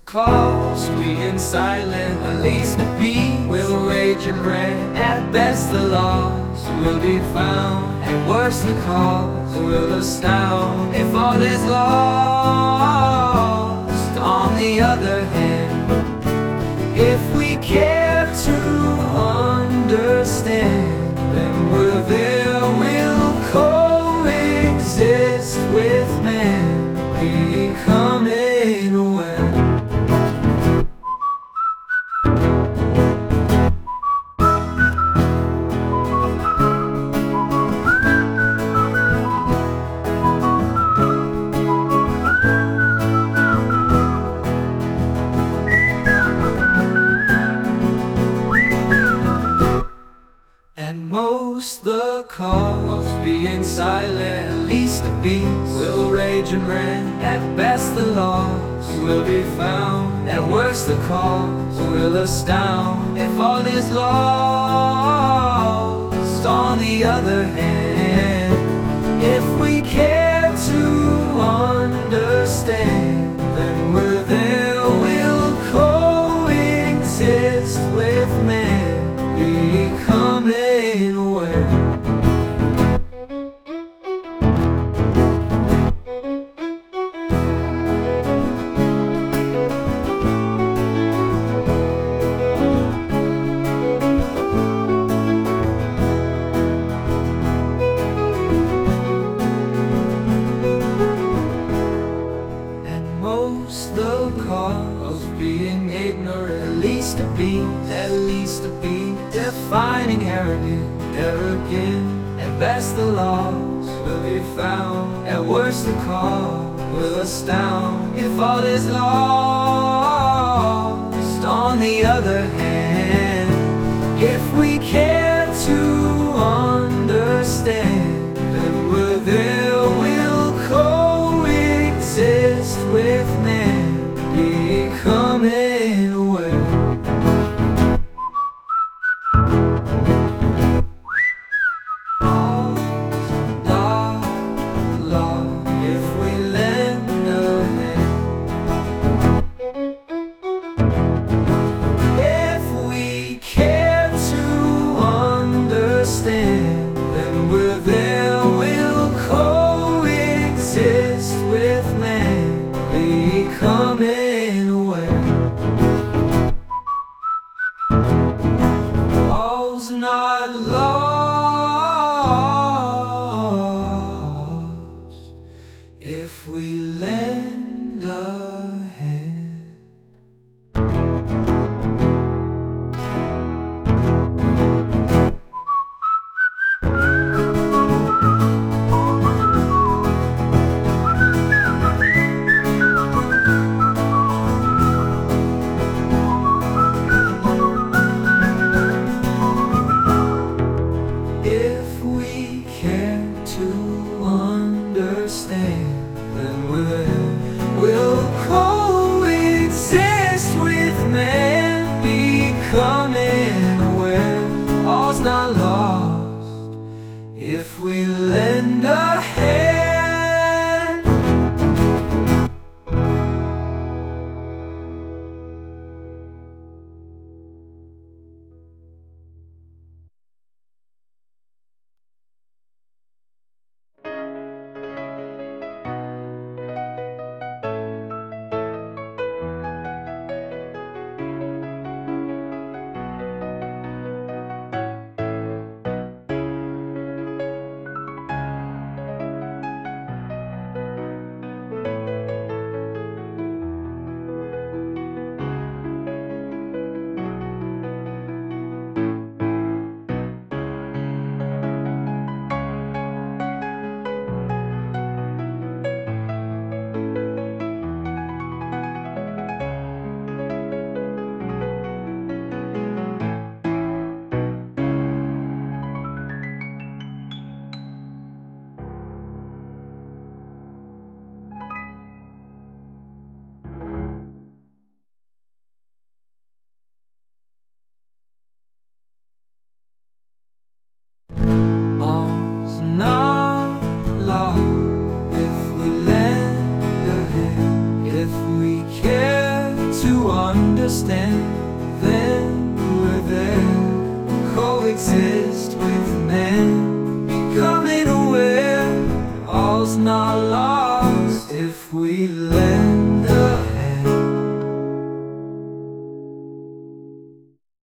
cause, being silent, at least the beat will rage and rant. At best the loss will be found, at worst the cause will astound. If all is lost, on the other hand, if we care to understand, then there will coexist with man, becoming aware. Most the cause, being silent, at least the beast will rage and rant. At best the loss will be found, at worst the cause will astound. If all is lost, on the other hand, if we care to understand, then there will coexist with man, becoming aware. And most the cause of being ignorant, at least to be defining arrogant. At best the loss will be found, at worst the cause will astound. If all is lost, on the other hand, if we care to understand, then there will coexist with man, becoming aware. Then we're there. coexist.